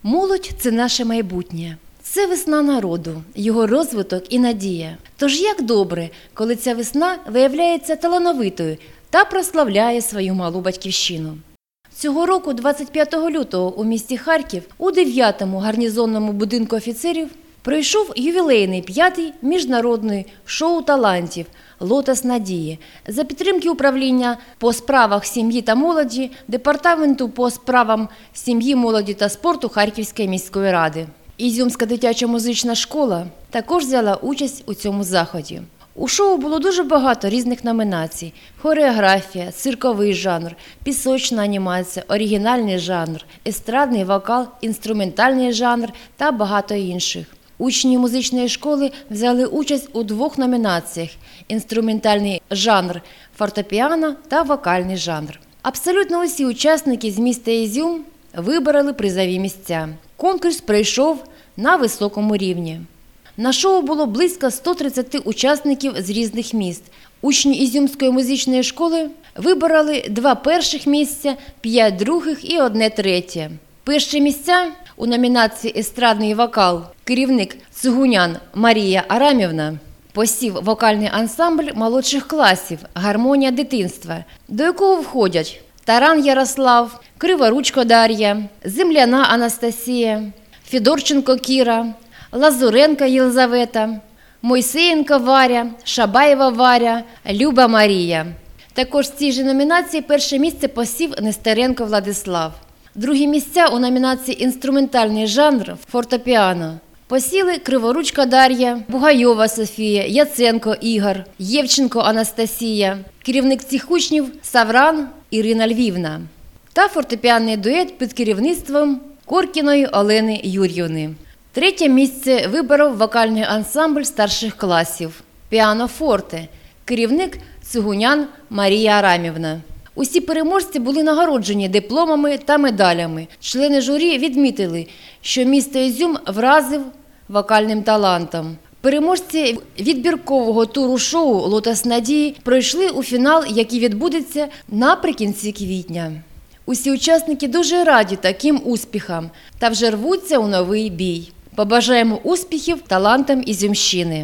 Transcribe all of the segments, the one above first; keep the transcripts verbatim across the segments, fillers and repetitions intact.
Молодь – це наше майбутнє. Це весна народу, його розвиток і надія. Тож як добре, коли ця весна виявляється талановитою та прославляє свою малу батьківщину. Цього року, двадцять п'ятого лютого, у місті Харків, у дев'ятому гарнізонному будинку офіцерів, пройшов ювілейний п'ятий міжнародний шоу талантів «Лотос Надії» за підтримки управління по справах сім'ї та молоді Департаменту по справам сім'ї, молоді та спорту Харківської міської ради. Ізюмська дитяча музична школа також взяла участь у цьому заході. У шоу було дуже багато різних номінацій – хореографія, цирковий жанр, пісочна анімація, оригінальний жанр, естрадний вокал, інструментальний жанр та багато інших. Учні музичної школи взяли участь у двох номінаціях – інструментальний жанр фортепіано та вокальний жанр. Абсолютно усі учасники з міста Ізюм вибороли призові місця. Конкурс пройшов на високому рівні. На шоу було близько ста тридцяти учасників з різних міст. Учні Ізюмської музичної школи вибороли два перших місця, п'ять других і одне третє. Перші місця у номінації «Естрадний вокал» керівник Цугунян Марія Арамівна посів вокальний ансамбль молодших класів «Гармонія дитинства», до якого входять Таран Ярослав, Криворучко Дар'я, Земляна Анастасія, Федорченко Кіра, Лазуренко Єлизавета, Мойсеєнко Варя, Шабаєва Варя, Люба Марія. Також в цій же номінації перше місце посів Нестеренко Владислав. Другі місця у номінації «Інструментальний жанр» фортепіано посіли Криворучко Дар'я, Бугайова Софія, Яценко Ігор, Євченко Анастасія, керівник цих учнів Савран Ірина Львівна та фортепіанний дует під керівництвом Коркіної Олени Юр'ївни. Третє місце виборов вокальний ансамбль старших класів «Піано-форте», керівник Цугунян Марія Арамівна. Усі переможці були нагороджені дипломами та медалями. Члени журі відмітили, що місто Ізюм вразив вокальним талантом. Переможці відбіркового туру шоу «Лотос Надії» пройшли у фінал, який відбудеться наприкінці квітня. Усі учасники дуже раді таким успіхам та вже рвуться у новий бій. Побажаємо успіхів талантам Ізюмщини.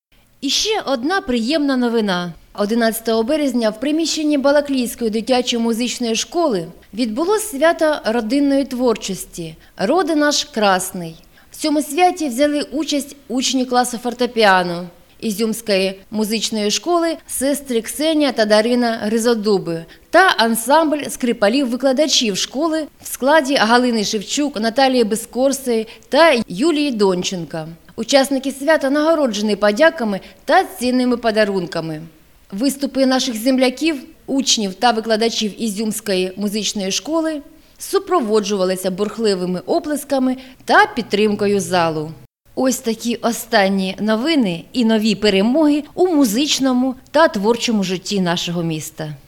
І ще одна приємна новина. одинадцятого березня в приміщенні Балаклійської дитячої музичної школи відбулось свято родинної творчості «Роди наш красний». В цьому святі взяли участь учні класу фортепіано Ізюмської музичної школи сестри Ксенія та Дарина Гризодуби та ансамбль скрипалів-викладачів школи в складі Галини Шевчук, Наталії Безкорсої та Юлії Донченка. Учасники свята нагороджені подяками та цінними подарунками. Виступи наших земляків, учнів та викладачів Ізюмської музичної школи супроводжувалися бурхливими оплесками та підтримкою залу. Ось такі останні новини і нові перемоги у музичному та творчому житті нашого міста.